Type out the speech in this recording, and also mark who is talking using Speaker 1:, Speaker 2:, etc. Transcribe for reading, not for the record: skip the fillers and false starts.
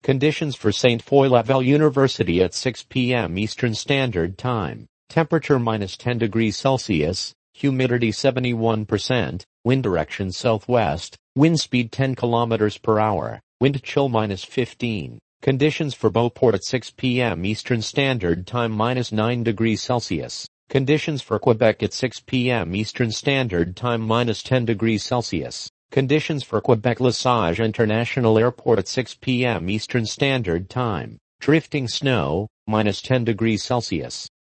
Speaker 1: Conditions for Saint Foy Laval University at 6 p.m. Eastern Standard Time. Temperature -10 degrees Celsius, humidity 71%, wind direction southwest, wind speed 10 kilometers per hour, wind chill -15. Conditions for Beauport at 6 p.m. Eastern Standard Time -9 degrees Celsius. Conditions for Quebec at 6 p.m. Eastern Standard Time -10 degrees Celsius. Conditions for Quebec Lesage International Airport at 6 p.m. Eastern Standard Time. Drifting snow, -10 degrees Celsius.